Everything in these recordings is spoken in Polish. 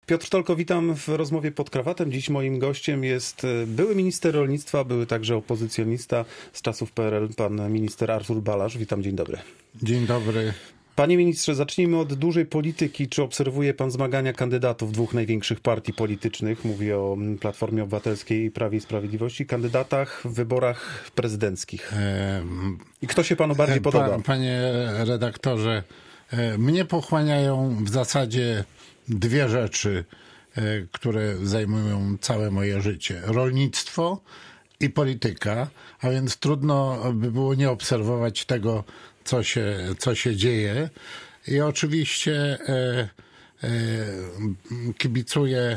Piotr Tolko, witam w rozmowie pod krawatem. Dziś moim gościem jest były minister rolnictwa, były także opozycjonista z czasów PRL, pan minister Artur Balasz. Witam, dzień dobry. Dzień dobry. Panie ministrze, zacznijmy od dużej polityki. Czy obserwuje pan zmagania kandydatów dwóch największych partii politycznych? Mówię o Platformie Obywatelskiej i Prawie i Sprawiedliwości. Kandydatach w wyborach prezydenckich. I kto się panu bardziej podoba? Panie redaktorze, mnie pochłaniają w zasadzie dwie rzeczy, które zajmują całe moje życie. Rolnictwo i polityka, a więc trudno by było nie obserwować tego, co się dzieje. I oczywiście kibicuję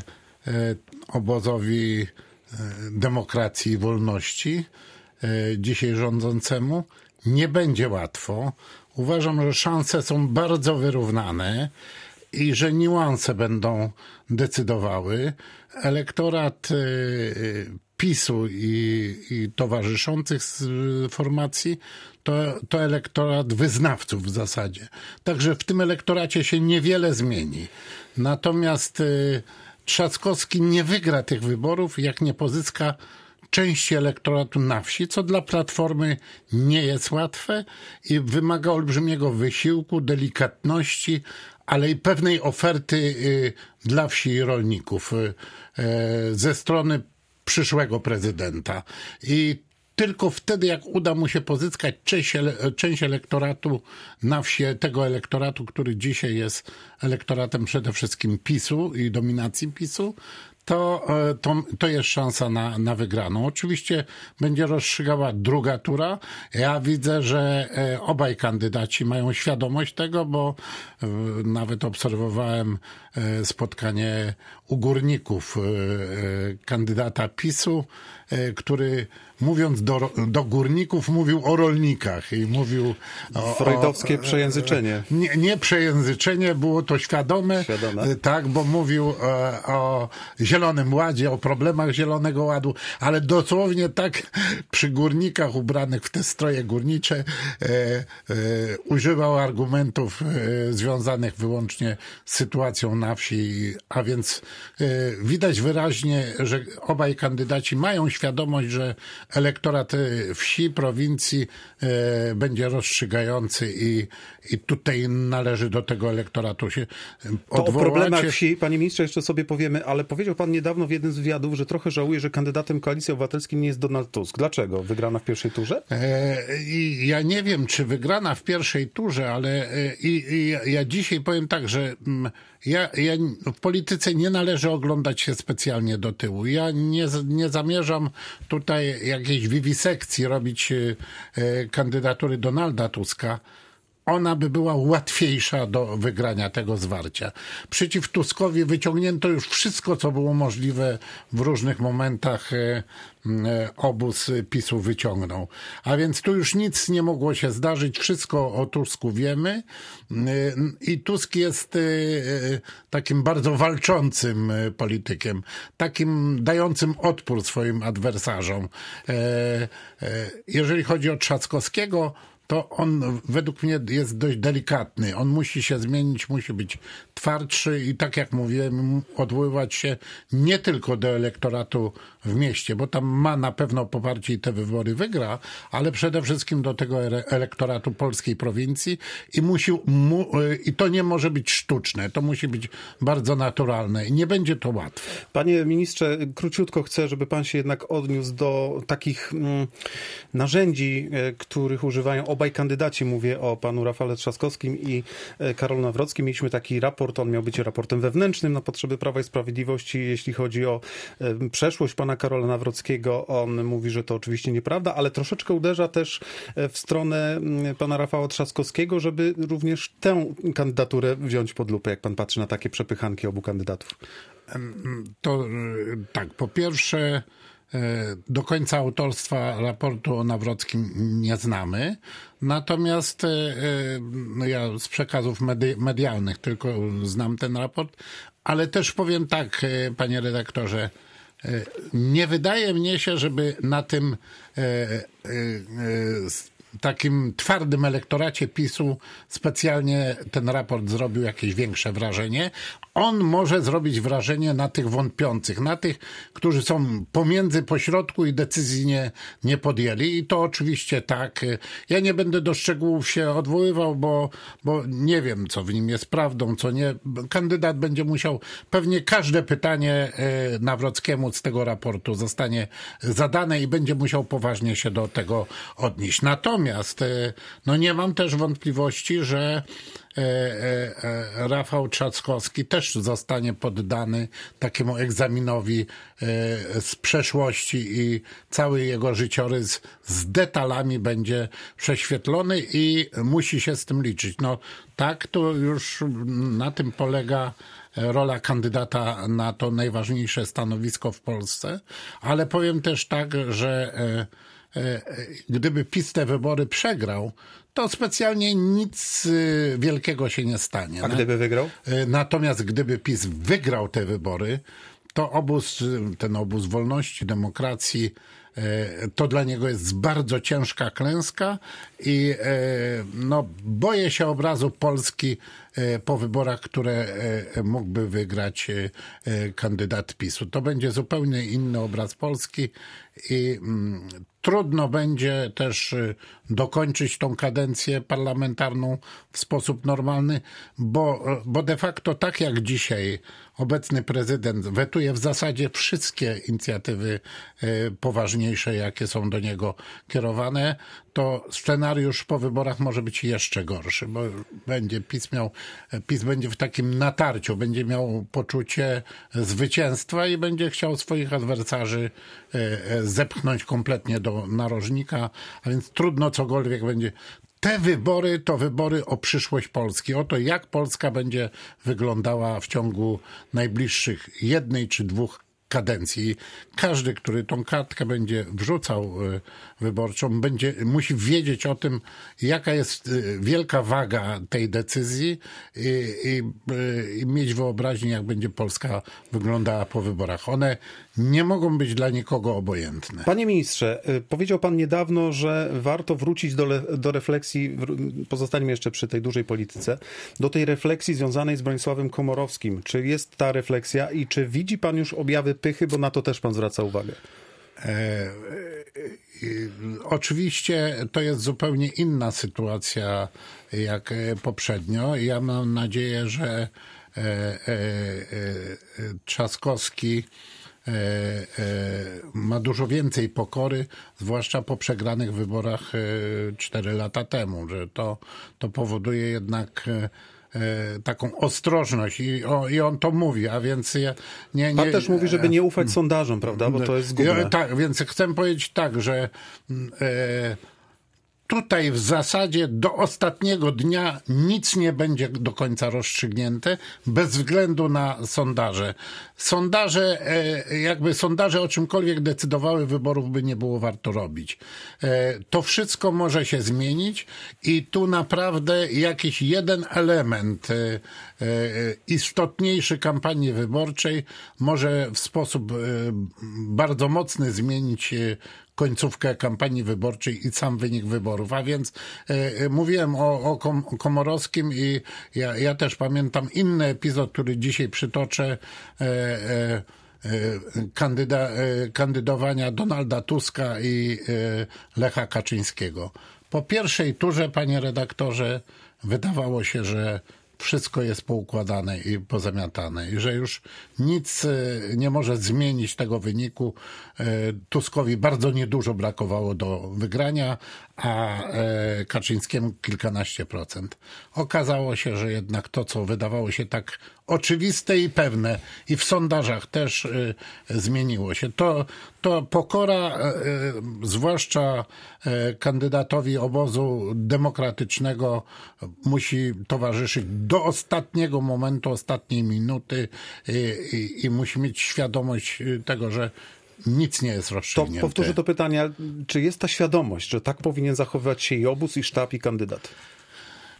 obozowi demokracji i wolności, dzisiaj rządzącemu. Nie będzie łatwo. Uważam, że szanse są bardzo wyrównane i że niuanse będą decydowały. Elektorat PiS-u i towarzyszących formacji to elektorat wyznawców w zasadzie. Także w tym elektoracie się niewiele zmieni. Natomiast Trzaskowski nie wygra tych wyborów, jak nie pozyska części elektoratu na wsi, co dla Platformy nie jest łatwe i wymaga olbrzymiego wysiłku, delikatności, ale i pewnej oferty dla wsi i rolników ze strony przyszłego prezydenta. I tylko wtedy, jak uda mu się pozyskać część elektoratu na wsi, tego elektoratu, który dzisiaj jest elektoratem przede wszystkim PiS-u i dominacji PiS-u, to jest szansa na wygraną. Oczywiście będzie rozstrzygała druga tura. Ja widzę, że obaj kandydaci mają świadomość tego, bo nawet obserwowałem spotkanie u górników kandydata PiS-u, który mówiąc do górników mówił o rolnikach i mówił freudowskie przejęzyczenie. Nie przejęzyczenie, było to świadome. Tak, bo mówił o Zielonym Ładzie, o problemach Zielonego Ładu, ale dosłownie tak przy górnikach ubranych w te stroje górnicze używał argumentów związanych wyłącznie z sytuacją na wsi, a więc widać wyraźnie, że obaj kandydaci mają świadomość, że elektorat wsi, prowincji będzie rozstrzygający i tutaj należy do tego elektoratu się odwołać. To o problemach wsi, panie ministrze, jeszcze sobie powiemy, ale powiedział pan niedawno w jednym z wywiadów, że trochę żałuje, że kandydatem Koalicji Obywatelskiej nie jest Donald Tusk. Dlaczego? Wygrana w pierwszej turze? Ja nie wiem, czy wygrana w pierwszej turze, ale ja dzisiaj powiem tak, że ja w polityce nie należy oglądać się specjalnie do tyłu. Ja nie zamierzam tutaj jakiejś wiwisekcji robić kandydatury Donalda Tuska. Ona by była łatwiejsza do wygrania tego zwarcia. Przeciw Tuskowi wyciągnięto już wszystko, co było możliwe w różnych momentach obóz PiS-u wyciągnął. A więc tu już nic nie mogło się zdarzyć. Wszystko o Tusku wiemy. I Tusk jest takim bardzo walczącym politykiem. Takim dającym odpór swoim adwersarzom. Jeżeli chodzi o Trzaskowskiego, to on według mnie jest dość delikatny. On musi się zmienić, musi być twardszy i tak jak mówiłem, odwoływać się nie tylko do elektoratu w mieście, bo tam ma na pewno poparcie i te wybory wygra, ale przede wszystkim do tego elektoratu polskiej prowincji i to nie może być sztuczne, to musi być bardzo naturalne i nie będzie to łatwe. Panie ministrze, króciutko chcę, żeby pan się jednak odniósł do takich narzędzi, których używają obaj kandydaci. Mówię o panu Rafale Trzaskowskim i Karolu Nawrockim. Mieliśmy taki raport, on miał być raportem wewnętrznym na potrzeby Prawa i Sprawiedliwości, jeśli chodzi o przeszłość pana Karola Nawrockiego. On mówi, że to oczywiście nieprawda, ale troszeczkę uderza też w stronę pana Rafała Trzaskowskiego, żeby również tę kandydaturę wziąć pod lupę, jak pan patrzy na takie przepychanki obu kandydatów. To tak, po pierwsze do końca autorstwa raportu o Nawrockim nie znamy, natomiast ja z przekazów medialnych tylko znam ten raport, ale też powiem tak, panie redaktorze, nie wydaje mnie się, żeby na tym takim twardym elektoracie PiS-u specjalnie ten raport zrobił jakieś większe wrażenie. On może zrobić wrażenie na tych wątpiących, na tych, którzy są pomiędzy, pośrodku i decyzji nie podjęli. I to oczywiście tak. Ja nie będę do szczegółów się odwoływał, bo nie wiem, co w nim jest prawdą, co nie. Kandydat będzie musiał, pewnie każde pytanie Nawrockiemu z tego raportu zostanie zadane i będzie musiał poważnie się do tego odnieść. Natomiast nie mam też wątpliwości, że Rafał Trzaskowski też zostanie poddany takiemu egzaminowi z przeszłości i cały jego życiorys z detalami będzie prześwietlony i musi się z tym liczyć. Tak, to już na tym polega rola kandydata na to najważniejsze stanowisko w Polsce, ale powiem też tak, że gdyby PiS te wybory przegrał, to specjalnie nic wielkiego się nie stanie. A gdyby wygrał? Natomiast gdyby PiS wygrał te wybory, to ten obóz wolności, demokracji, to dla niego jest bardzo ciężka klęska i boję się obrazu Polski po wyborach, które mógłby wygrać kandydat PiS-u. To będzie zupełnie inny obraz Polski i trudno będzie też dokończyć tą kadencję parlamentarną w sposób normalny, bo de facto tak jak dzisiaj obecny prezydent wetuje w zasadzie wszystkie inicjatywy poważniejsze, jakie są do niego kierowane, to scenariusz po wyborach może być jeszcze gorszy, bo PiS będzie w takim natarciu, będzie miał poczucie zwycięstwa i będzie chciał swoich adwersarzy zepchnąć kompletnie do narożnika, a więc trudno cokolwiek będzie. Te wybory to wybory o przyszłość Polski, o to, jak Polska będzie wyglądała w ciągu najbliższych 1 czy 2 kadencji. Każdy, który tą kartkę będzie wrzucał wyborczą, musi wiedzieć o tym, jaka jest wielka waga tej decyzji i mieć wyobraźnię, jak będzie Polska wyglądała po wyborach. One nie mogą być dla nikogo obojętne. Panie ministrze, powiedział pan niedawno, że warto wrócić do refleksji, pozostańmy jeszcze przy tej dużej polityce, do tej refleksji związanej z Bronisławem Komorowskim. Czy jest ta refleksja i czy widzi pan już objawy pychy, bo na to też pan zwraca uwagę? Oczywiście to jest zupełnie inna sytuacja jak poprzednio. Ja mam nadzieję, że Trzaskowski ma dużo więcej pokory, zwłaszcza po przegranych wyborach 4 lata temu, że to powoduje jednak taką ostrożność i on to mówi, a więc Pan też mówi, żeby nie ufać sondażom, prawda, bo to jest zgubne. Tak, więc chcę powiedzieć tak, że tutaj w zasadzie do ostatniego dnia nic nie będzie do końca rozstrzygnięte, bez względu na sondaże. Sondaże o czymkolwiek decydowały, wyborów by nie było warto robić. To wszystko może się zmienić i tu naprawdę jakiś jeden element istotniejszy kampanii wyborczej może w sposób bardzo mocny zmienić końcówkę kampanii wyborczej i sam wynik wyborów. A więc mówiłem o Komorowskim i ja też pamiętam inny epizod, który dzisiaj przytoczę, kandydowania Donalda Tuska i Lecha Kaczyńskiego. Po pierwszej turze, panie redaktorze, wydawało się, że wszystko jest poukładane i pozamiatane i że już nic nie może zmienić tego wyniku. Tuskowi bardzo niedużo brakowało do wygrania, a Kaczyńskiemu kilkanaście procent. Okazało się, że jednak to, co wydawało się tak oczywiste i pewne i w sondażach też zmieniło się. To pokora, zwłaszcza kandydatowi obozu demokratycznego, musi towarzyszyć do ostatniego momentu, ostatniej minuty i musi mieć świadomość tego, że nic nie jest rozstrzygnięte. To powtórzę to pytanie, czy jest ta świadomość, że tak powinien zachowywać się i obóz, i sztab, i kandydat?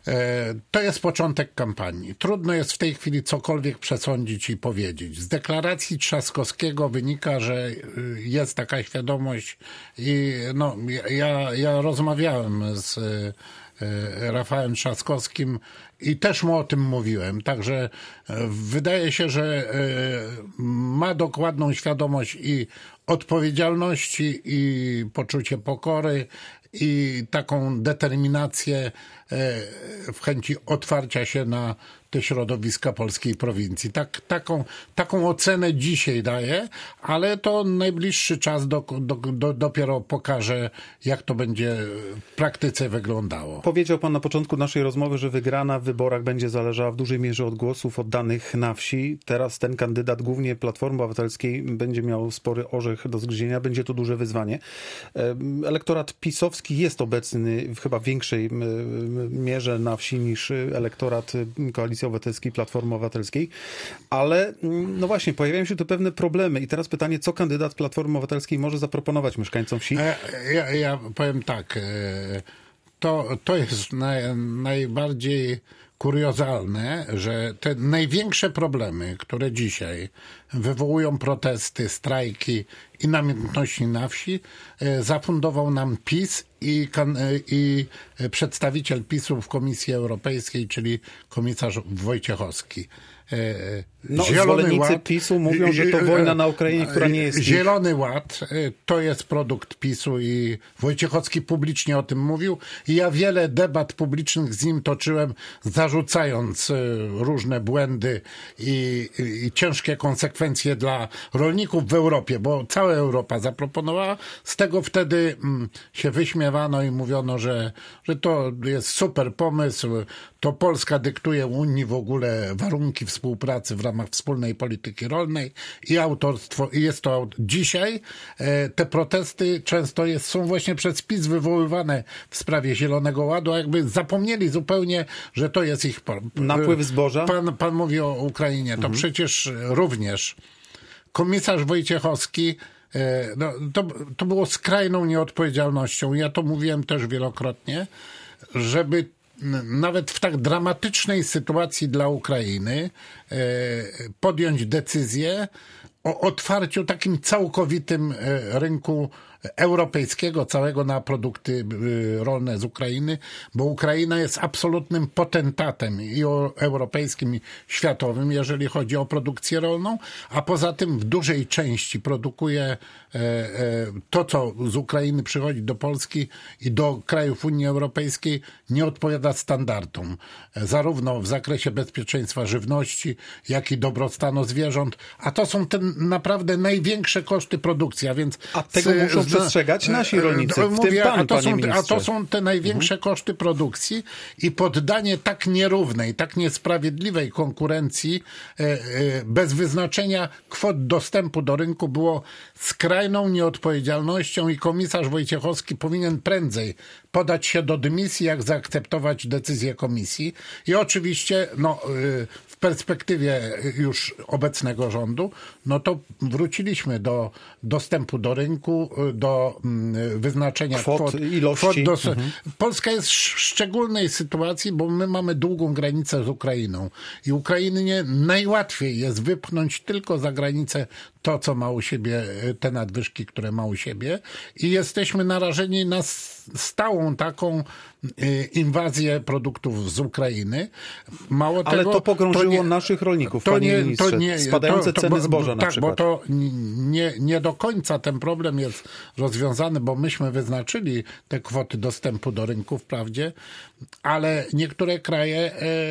To jest początek kampanii. Trudno jest w tej chwili cokolwiek przesądzić i powiedzieć. Z deklaracji Trzaskowskiego wynika, że jest taka świadomość i no, ja rozmawiałem z Rafałem Trzaskowskim i też mu o tym mówiłem. Także wydaje się, że ma dokładną świadomość i odpowiedzialności, i poczucie pokory, i taką determinację w chęci otwarcia się na te środowiska polskiej prowincji. Taką ocenę dzisiaj daję, ale to najbliższy czas dopiero pokaże, jak to będzie w praktyce wyglądało. Powiedział pan na początku naszej rozmowy, że wygrana w wyborach będzie zależała w dużej mierze od głosów oddanych na wsi. Teraz ten kandydat, głównie Platformy Obywatelskiej, będzie miał spory orzech do zgryzienia. Będzie to duże wyzwanie. Elektorat pisowski jest obecny w chyba większej mierze na wsi niż elektorat Koalicji Obywatelskiej, Platformy Obywatelskiej, ale no właśnie, pojawiają się tu pewne problemy i teraz pytanie, co kandydat Platformy Obywatelskiej może zaproponować mieszkańcom wsi? Ja powiem tak, to jest najbardziej kuriozalne, że te największe problemy, które dzisiaj wywołują protesty, strajki i namiętności na wsi, zafundował nam PiS i przedstawiciel PiS-u w Komisji Europejskiej, czyli komisarz Wojciechowski. Zwolennicy PiS-u mówią, że to wojna na Ukrainie, która nie jest Zielony Ład to jest produkt PiS-u i Wojciechowski publicznie o tym mówił. I ja wiele debat publicznych z nim toczyłem, zarzucając różne błędy i ciężkie konsekwencje dla rolników w Europie, bo cała Europa zaproponowała. Z tego wtedy się wyśmiewano i mówiono, że to jest super pomysł, to Polska dyktuje Unii w ogóle warunki współpracy w ramach wspólnej polityki rolnej i autorstwo. I jest to dzisiaj te protesty często są właśnie przez PiS wywoływane w sprawie Zielonego Ładu, a jakby zapomnieli zupełnie, że to jest ich napływ zboża. Pan mówi o Ukrainie, to przecież również komisarz Wojciechowski, to było skrajną nieodpowiedzialnością. Ja to mówiłem też wielokrotnie, żeby nawet w tak dramatycznej sytuacji dla Ukrainy podjąć decyzję o otwarciu takim całkowitym rynku europejskiego, całego na produkty rolne z Ukrainy, bo Ukraina jest absolutnym potentatem i europejskim, i światowym, jeżeli chodzi o produkcję rolną, a poza tym w dużej części produkuje to, co z Ukrainy przychodzi do Polski i do krajów Unii Europejskiej, nie odpowiada standardom, zarówno w zakresie bezpieczeństwa żywności, jak i dobrostanu zwierząt, a to są te naprawdę największe koszty produkcji, a więc... A tego muszą przestrzegać nasi rolnicy, w tym pan, panie ministrze. A to są te największe koszty produkcji i poddanie tak nierównej, tak niesprawiedliwej konkurencji bez wyznaczenia kwot dostępu do rynku było skrajną nieodpowiedzialnością i komisarz Wojciechowski powinien prędzej podać się do dymisji, jak zaakceptować decyzję komisji. I oczywiście w perspektywie już obecnego rządu, to wróciliśmy do dostępu do rynku, do wyznaczenia kwot, ilości. Polska jest w szczególnej sytuacji, bo my mamy długą granicę z Ukrainą i Ukrainie najłatwiej jest wypchnąć tylko za granicę to, co ma u siebie, te nadwyżki, które ma u siebie i jesteśmy narażeni na stałą taką inwazję produktów z Ukrainy. Mało ale tego, to pogrążyło naszych rolników, panie ministrze. Spadające ceny zboża na przykład. Bo to nie do końca ten problem jest rozwiązany, bo myśmy wyznaczyli te kwoty dostępu do rynku wprawdzie, ale niektóre kraje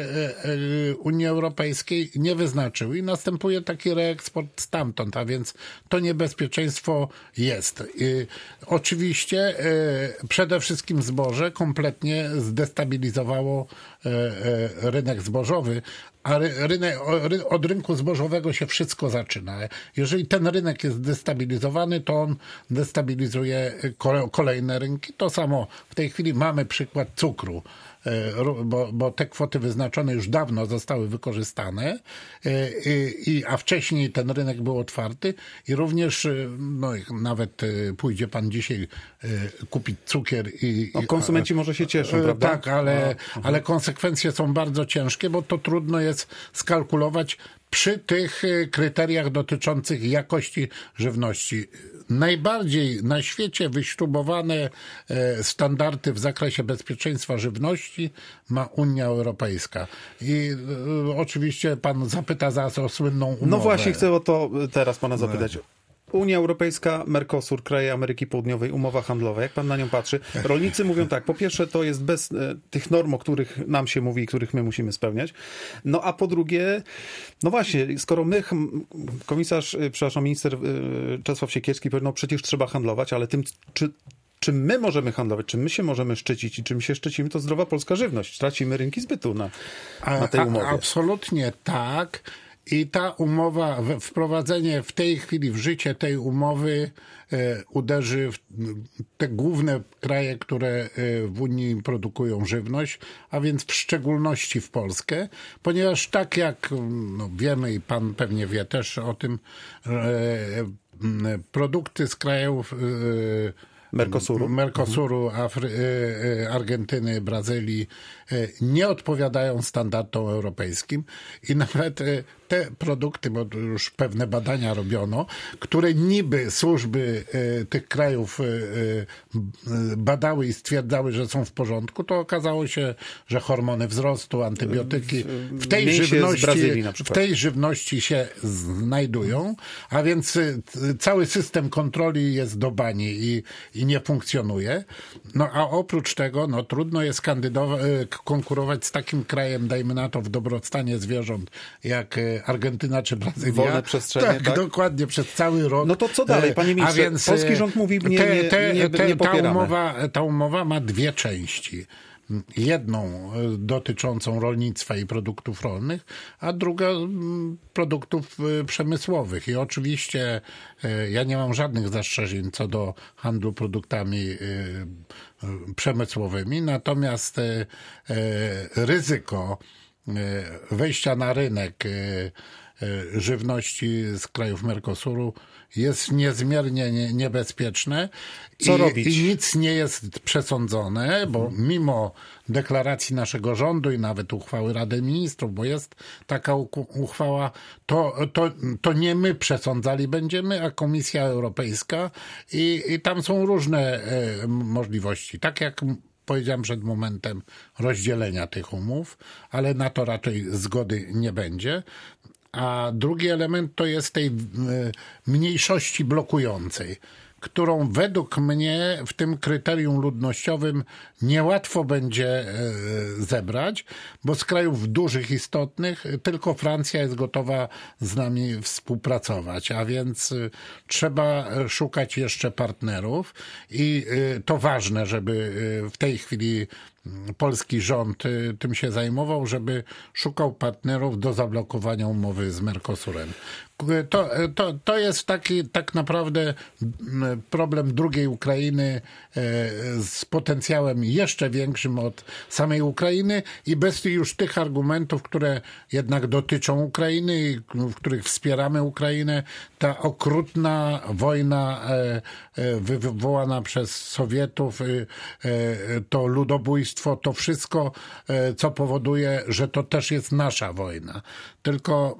Unii Europejskiej nie wyznaczyły i następuje taki reeksport stamtąd, a więc to niebezpieczeństwo jest. Oczywiście przede wszystkim zboże kompletnie zdestabilizowało rynek zbożowy, a od rynku zbożowego się wszystko zaczyna. Jeżeli ten rynek jest destabilizowany, to on destabilizuje kolejne rynki. To samo w tej chwili mamy przykład cukru, bo te kwoty wyznaczone już dawno zostały wykorzystane, a wcześniej ten rynek był otwarty i również nawet pójdzie pan dzisiaj kupić cukier konsumenci może się cieszą, prawda? Tak, ale konsekwencje są bardzo ciężkie, bo to trudno jest skalkulować przy tych kryteriach dotyczących jakości żywności. Najbardziej na świecie wyśrubowane standardy w zakresie bezpieczeństwa żywności ma Unia Europejska. I oczywiście pan zapyta zaraz o słynną umowę. No właśnie, chcę o to teraz pana zapytać. Unia Europejska, Mercosur, kraje Ameryki Południowej, umowa handlowa. Jak pan na nią patrzy? Rolnicy mówią tak, po pierwsze to jest bez tych norm, o których nam się mówi i których my musimy spełniać. No a po drugie, no właśnie, skoro minister Czesław Siekierski powiedział, no przecież trzeba handlować, ale tym, czym my możemy handlować, czym my się możemy szczycić i czym się szczycimy, to zdrowa polska żywność. Tracimy rynki zbytu na tej umowie. Absolutnie tak. I ta umowa, wprowadzenie w tej chwili w życie tej umowy uderzy w te główne kraje, które w Unii produkują żywność, a więc w szczególności w Polskę, ponieważ tak jak wiemy i pan pewnie wie też o tym, produkty z krajów Mercosuru, Argentyny, Brazylii nie odpowiadają standardom europejskim i nawet te produkty, bo już pewne badania robiono, które niby służby tych krajów badały i stwierdzały, że są w porządku, to okazało się, że hormony wzrostu, antybiotyki w tej żywności się znajdują, a więc cały system kontroli jest do bani i nie funkcjonuje. No a oprócz tego trudno jest konkurować z takim krajem, dajmy na to, w dobrostanie zwierząt, jak Argentyna czy Brazylia. Wolne przestrzenie, tak? Dokładnie, przez cały rok. No to co dalej, panie ministrze? A więc polski rząd mówi, nie popieramy. Ta umowa ma dwie części. Jedną dotyczącą rolnictwa i produktów rolnych, a druga produktów przemysłowych. I oczywiście ja nie mam żadnych zastrzeżeń co do handlu produktami przemysłowymi, natomiast ryzyko wejścia na rynek żywności z krajów Mercosuru jest niezmiernie niebezpieczne. Co robić? I nic nie jest przesądzone, bo mimo deklaracji naszego rządu i nawet uchwały Rady Ministrów, bo jest taka uchwała, to nie my przesądzali będziemy, a Komisja Europejska i tam są różne możliwości. Tak jak powiedziałem przed momentem rozdzielenia tych umów, ale na to raczej zgody nie będzie. A drugi element to jest tej mniejszości blokującej, którą według mnie w tym kryterium ludnościowym niełatwo będzie zebrać, bo z krajów dużych, istotnych tylko Francja jest gotowa z nami współpracować, a więc trzeba szukać jeszcze partnerów i to ważne, żeby w tej chwili polski rząd tym się zajmował, żeby szukał partnerów do zablokowania umowy z Mercosurem. To jest taki tak naprawdę problem drugiej Ukrainy z potencjałem jeszcze większym od samej Ukrainy i bez już tych argumentów, które jednak dotyczą Ukrainy i w których wspieramy Ukrainę, ta okrutna wojna wywołana przez Sowietów, to ludobójstwo, to wszystko, co powoduje, że to też jest nasza wojna. Tylko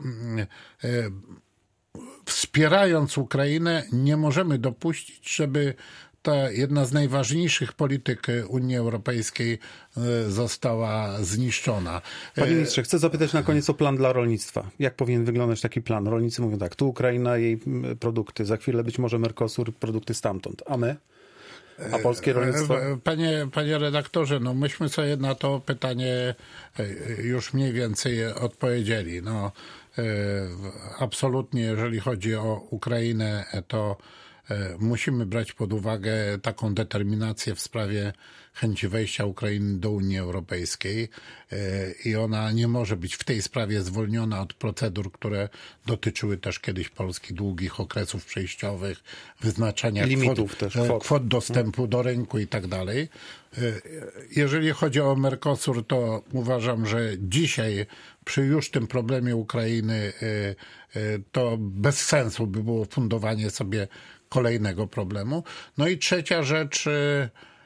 wspierając Ukrainę nie możemy dopuścić, żeby ta jedna z najważniejszych polityk Unii Europejskiej została zniszczona. Panie ministrze, chcę zapytać na koniec o plan dla rolnictwa. Jak powinien wyglądać taki plan? Rolnicy mówią tak, tu Ukraina, jej produkty, za chwilę być może Mercosur, produkty stamtąd. A my? A polskie rolnictwo? Panie redaktorze, myśmy sobie na to pytanie już mniej więcej odpowiedzieli. Absolutnie, jeżeli chodzi o Ukrainę, to musimy brać pod uwagę taką determinację w sprawie chęci wejścia Ukrainy do Unii Europejskiej i ona nie może być w tej sprawie zwolniona od procedur, które dotyczyły też kiedyś Polski, długich okresów przejściowych, wyznaczania limitów kwot dostępu do rynku i tak dalej. Jeżeli chodzi o Mercosur, to uważam, że dzisiaj przy już tym problemie Ukrainy to bez sensu by było fundowanie sobie kolejnego problemu. No i trzecia rzecz,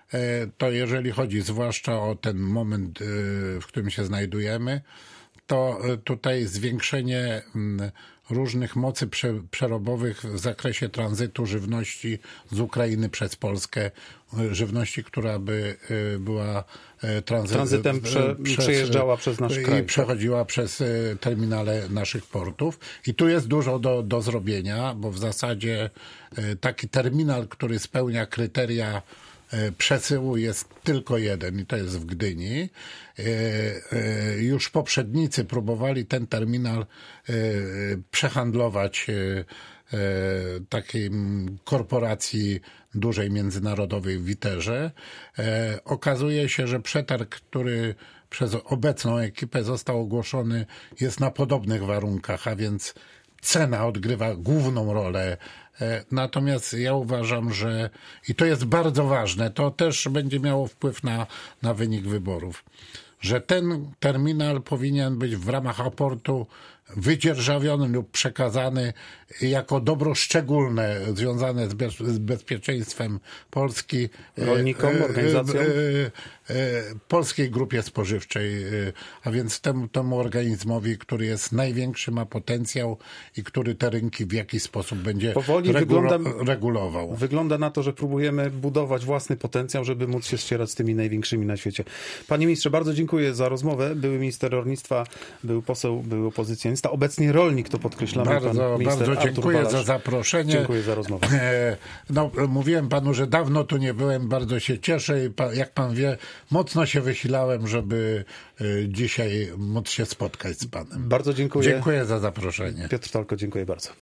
to jeżeli chodzi zwłaszcza o ten moment, w którym się znajdujemy, to tutaj zwiększenie różnych mocy przerobowych w zakresie tranzytu żywności z Ukrainy przez Polskę, żywności, która by była tranzytem przejeżdżała przez nasz kraj. I przechodziła przez terminale naszych portów. I tu jest dużo do zrobienia, bo w zasadzie taki terminal, który spełnia kryteria przesyłu, jest tylko jeden i to jest w Gdyni. Już poprzednicy próbowali ten terminal przehandlować takiej korporacji dużej międzynarodowej w Witerze. Okazuje się, że przetarg, który przez obecną ekipę został ogłoszony, jest na podobnych warunkach, a więc cena odgrywa główną rolę. Natomiast ja uważam, że i to jest bardzo ważne, to też będzie miało wpływ na wynik wyborów, że ten terminal powinien być w ramach aportu wydzierżawiony lub przekazany jako dobro szczególne związane z bezpieczeństwem Polski rolnikom, organizacjom, Polskiej Grupie Spożywczej, a więc temu organizmowi, który jest największy, ma potencjał i który te rynki w jakiś sposób będzie regulował. Wygląda na to, że próbujemy budować własny potencjał, żeby móc się ścierać z tymi największymi na świecie. Panie ministrze, bardzo dziękuję za rozmowę. Były minister rolnictwa, był poseł, był opozycjonista, obecnie rolnik, to podkreślamy. Bardzo dziękuję za zaproszenie. Dziękuję za rozmowę. Mówiłem panu, że dawno tu nie byłem, bardzo się cieszę i jak pan wie, mocno się wysilałem, żeby dzisiaj móc się spotkać z panem. Bardzo dziękuję. Dziękuję za zaproszenie. Piotr Talko, dziękuję bardzo.